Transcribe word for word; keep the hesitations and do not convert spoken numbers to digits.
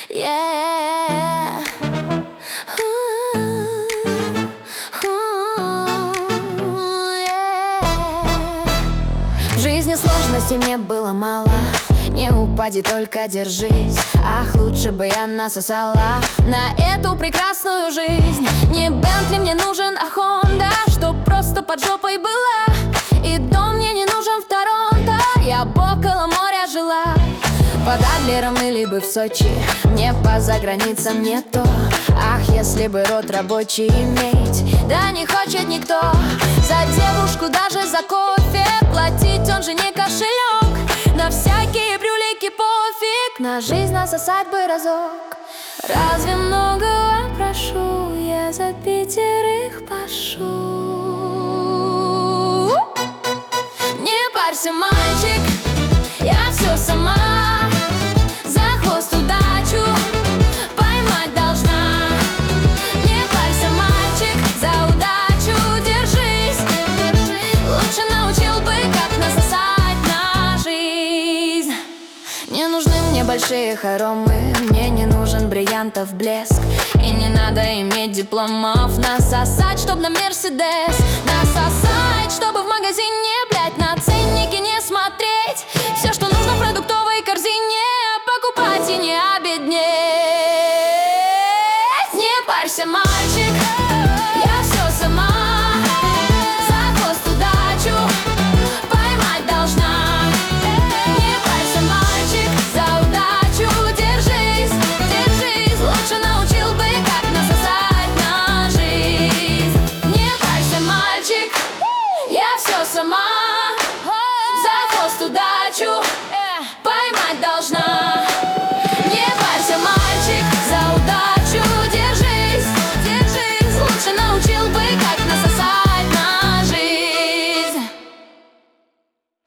Yeah. В жизни сложностей мне было мало. Не упади, только держись. Ах, лучше бы я насосала на эту прекрасную жизнь. Не Бентли мне нужен, а Хонда, чтоб просто под жопой была. И дом мне не нужен в Торонто, я б около моря жила. Под Адлером или бы в Сочи, мне по заграницам не то. Ах, если бы род рабочий иметь, да не хочет никто. За девушку, даже за кофе платить он же не кошелек. На всякие брюлики пофиг, на жизнь насосать бы разок. Разве многого прошу, я за пятерых пошу. Не парься, мальчик, я все сама. За хвост удачу поймать должна. Не парься, мальчик, за удачу держись. Лучше научил бы, как насосать на жизнь. Не нужны мне большие хоромы, мне не нужен бриллиантов блеск. И не надо иметь дипломов. Насосать, чтоб на Мерседес. Насосать, чтобы в магазине, блять, на ценники не смотреть. Все, что нужно в продуктовой корзине, покупать и не обеднеть. Не парься, мать.